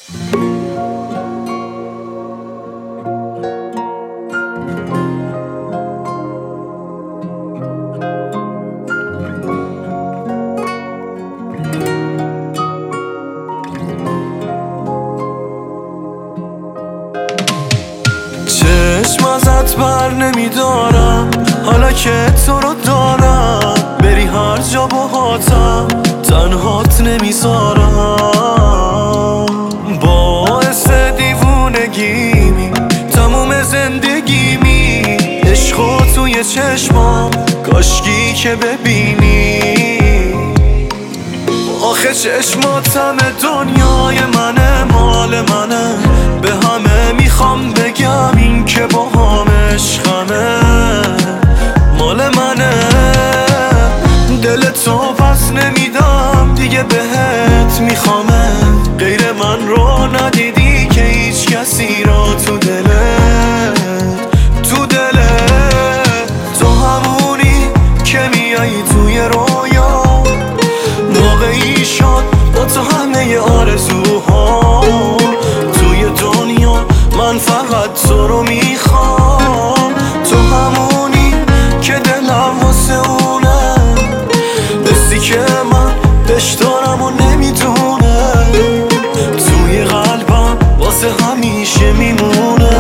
چشم ازت بر نمیدارم حالا که تو رو دارم، بری هر جا باهاتم تنهات نمیذارم. باعث دیوونگیمی تموم زندگیمی، عشقو توی چشمام کاشکی که ببینی. آخه چشماتم دنیای منه، مال منه، به همه میخوام بگم این که با هم عشقمه، مال منه. دل تو پس نمیدم دیگه بهت میخوامه، غیر من رو ندیدی که هیچ کسی را تو دلت، تو دلت. تو همونی که میایی توی رویا، واقعی شد با تو همه آرزوها توی دنیا. من فقط تو رو میخوام، تو همونی که دلم واسه اونه، بسی که من بهش دارم و نمیدونه، توی قلبم واسه همیشه میمونه.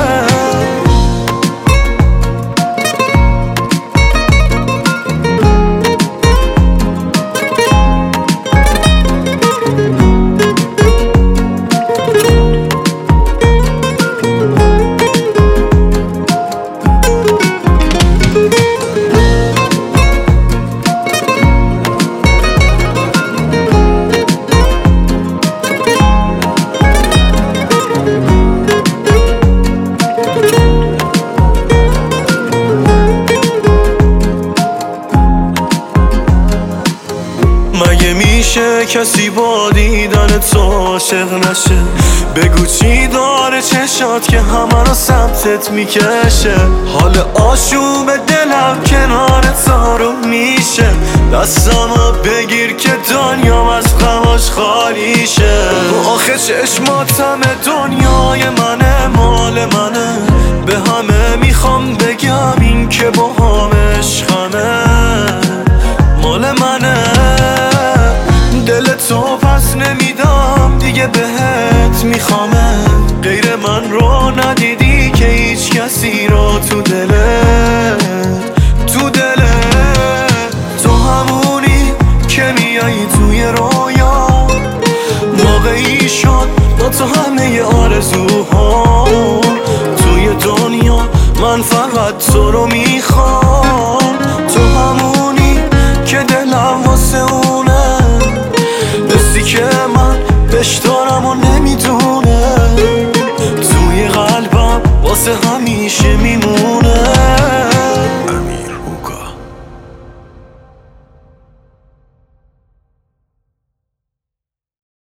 مگه میشه کسی با دیدن تو عاشق نشه؟ بگو چی داره چشات که همه رو سمتت میکشه؟ حال آشوب دلم کنارت آروم میشه، دستمو بگیر که دنیام از غماش خالی شه. آخه چشماتم دنیای منه، مال منه، به همه میخوام بگم این که با هم عشقمه، مال منه. دل تو پس نمیدم دیگه بهت میخوامه، غیر من رو ندیدی که هیچ کسی رو تو دلت، تو دلت. تو همونی که میایی توی رویا، واقعی شد با تو همه آرزوها توی دنیا. من فقط تو رو میخوام، تو همونی که دلم واسه اونه، بسی که من بهش دارم و نمیدونه، توی قلبم واسه همیشه میمونه.